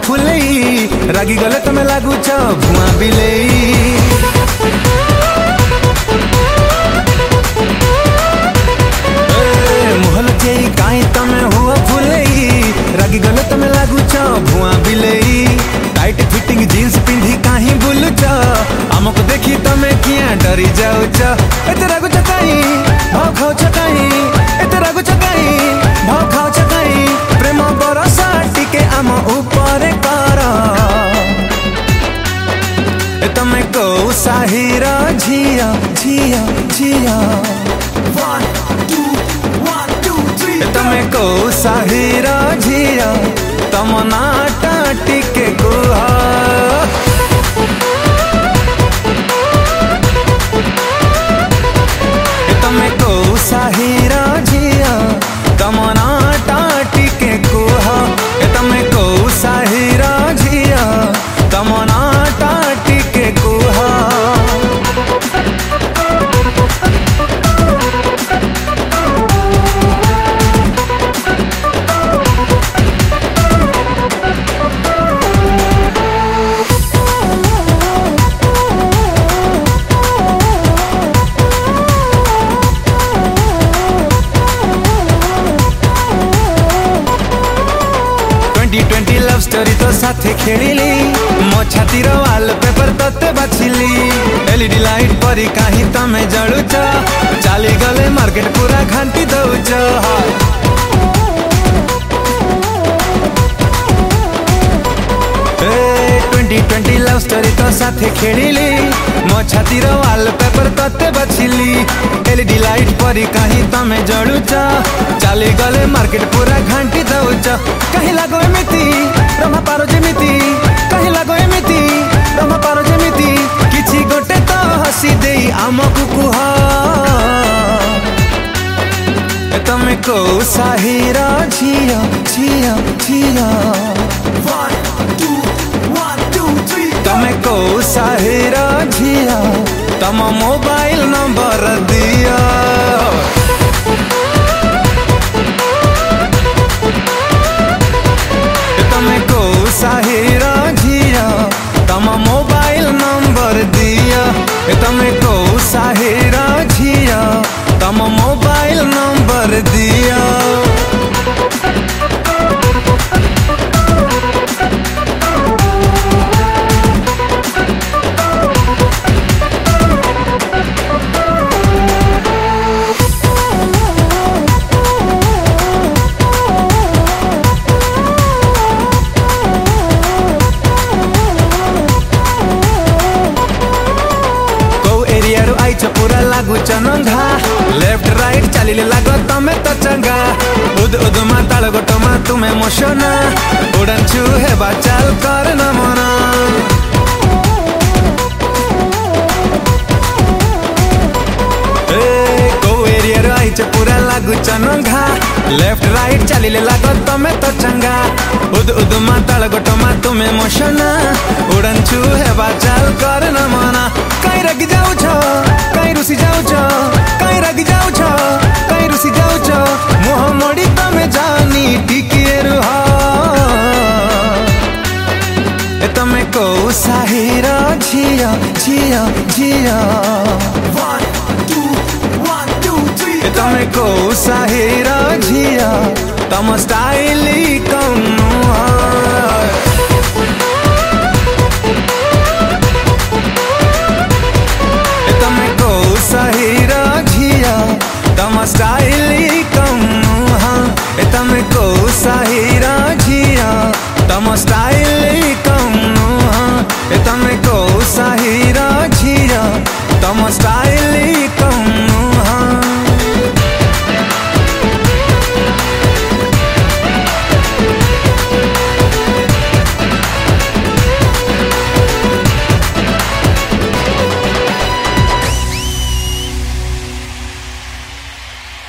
फुलई रागी गले तमे लागुच भुआ बिलेई। मुहल चेई काई तमे हुआ फुलई रागी गले तमे लागुच भुआ बिलेई। टाइट फिटिंग जीन्स पिंधी काहीं बुलुच आमको देखी तमे किया डरी जाउच। एते रागुच काई भाव खाउच काई एते रागुच काई भाव खाउच काई प्रेम बरसा टिके आम ऊपर कर। तमे को साहिर झिया झिया झिया तमे को साहिर झिया तम नाटा टिके कुहा। तमे को साहिर झिया तम नाटा टिके कुहा। तमे को साहिर झिया तम नाटा टिके कुहा। 2020 लव स्टोरी तो साथे खेलिली मो छातीर वालपेपर तते बाछिली। एलईडी लाइट परी काहीं तमे जळुच चाली गले मार्केट पूरा घांटी दउच। 2020 लव स्टोरी तो साथे खेलिली मो छातीर वालपेपर तते बाछिली। एलईडी लाइट परी काहीं तमे जळुच चाली गले मार्केट पूरा घांटी दउच। कहीं लागो एमिति रमा पारो जेमिति कहीं लागो एमिति रमा पारो जेमिति किछि गोटे तो हसी देई आमकु कुह। तमे को साहिर झिया झिया झिया तमे को साहिर झिया तम मोबाइल नंबर दिया। तमे को साहिर झिया तम मोबाइल नंबर दिया। तमे को साहिर झिया तम मोबाइल नंबर दिया। पूरा लागुच नंगा लेफ्ट राइट चलिले लाग तमे तो चंगा। उद उद माताल गोटमा तुमे मोशना उड़न छू है बाचाल कर न मना। को एरिया राइच पूरा लागुच नंगा लेफ्ट राइट चलिले लाग तमे तो चंगा। उद उद माताल गोटमा तुमे मोशना उड़न छू है बाचाल कर न मना। कहीं रगी जाऊ छो कहीं रुसी जाऊ छो कहीं रगी जाऊ छो कहीं रुसी जाऊ छो मुह मोड़ी तमे जानी टिकिए रुह। तमे को साहिर झिया झिया झिया तमे को साहिर झिया तम स्टाइली कौन।